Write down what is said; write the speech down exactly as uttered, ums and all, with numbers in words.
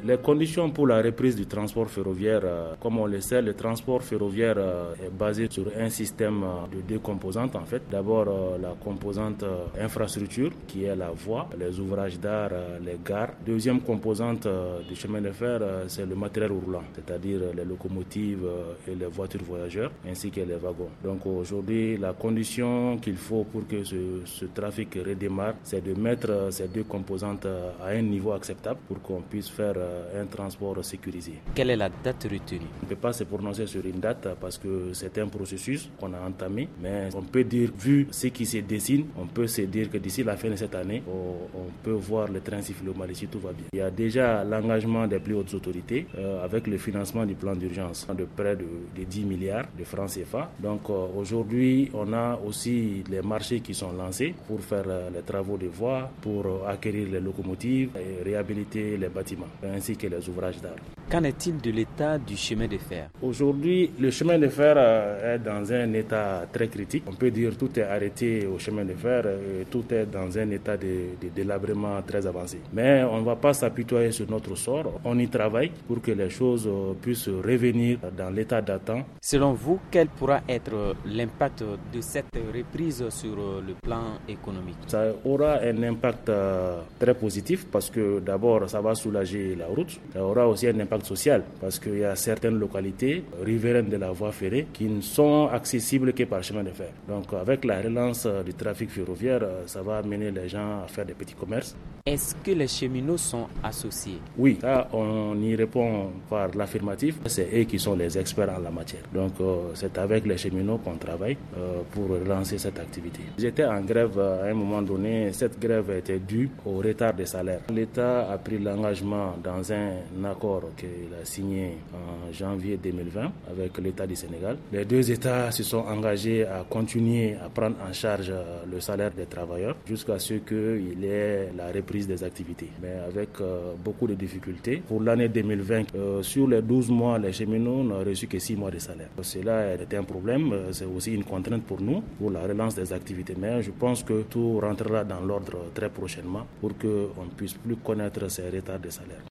Les conditions pour la reprise du transport ferroviaire, euh, comme on le sait, le transport ferroviaire euh, est basé sur un système euh, de deux composantes en fait. D'abord euh, la composante euh, infrastructure qui est la voie, les ouvrages d'art, euh, les gares. Deuxième composante euh, du chemin de fer, euh, c'est le matériel roulant, c'est-à-dire les locomotives euh, et les voitures voyageurs ainsi que les wagons. Donc aujourd'hui, la condition qu'il faut pour que ce, ce trafic redémarre, c'est de mettre euh, ces deux composantes euh, à un niveau acceptable pour qu'on puisse faire euh, un transport sécurisé. Quelle est la date retenue? On ne peut pas se prononcer sur une date parce que c'est un processus qu'on a entamé, mais on peut dire, vu ce qui se dessine, on peut se dire que d'ici la fin de cette année, on, on peut voir le train siffler au Mali si tout va bien. Il y a déjà l'engagement des plus hautes autorités euh, avec le financement du plan d'urgence de près de, de dix milliards de francs C F A. Donc euh, aujourd'hui, on a aussi les marchés qui sont lancés pour faire euh, les travaux de voies, pour euh, acquérir les locomotives et réhabiliter les bâtiments, ainsi que les ouvrages d'art. Qu'en est-il de l'état du chemin de fer? Aujourd'hui, le chemin de fer euh, est dans un état très critique. On peut dire que tout est arrêté au chemin de fer et tout est dans un état de, de délabrement très avancé. Mais on ne va pas s'apitoyer sur notre sort. On y travaille pour que les choses euh, puissent revenir dans l'état d'attente. Selon vous, quel pourra être l'impact de cette reprise sur le plan économique? Ça aura un impact euh, très positif parce que d'abord, ça va soulager la route. Ça aura aussi un impact social parce qu'il y a certaines localités riveraines de la voie ferrée qui ne sont accessibles que par chemin de fer. Donc avec la relance du trafic ferroviaire, ça va amener les gens à faire des petits commerces. Est-ce que les cheminots sont associés? Oui, ça on y répond par l'affirmatif. C'est eux qui sont les experts en la matière. Donc euh, c'est avec les cheminots qu'on travaille euh, pour relancer cette activité. J'étais en grève à un moment donné. Cette grève était due au retard des salaires. L'État a pris l'engagement dans un accord qu'il a signé en janvier deux mille vingt avec l'État du Sénégal. Les deux États se sont engagés à continuer à prendre en charge le salaire des travailleurs jusqu'à ce qu'il y ait la reprise des activités, mais avec euh, beaucoup de difficultés. Pour l'année deux mille vingt, euh, sur les douze mois, les cheminots n'ont reçu que six mois de salaire. Cela était un problème, c'est aussi une contrainte pour nous, pour la relance des activités. Mais je pense que tout rentrera dans l'ordre très prochainement pour qu'on ne puisse plus connaître ces retards de salaire.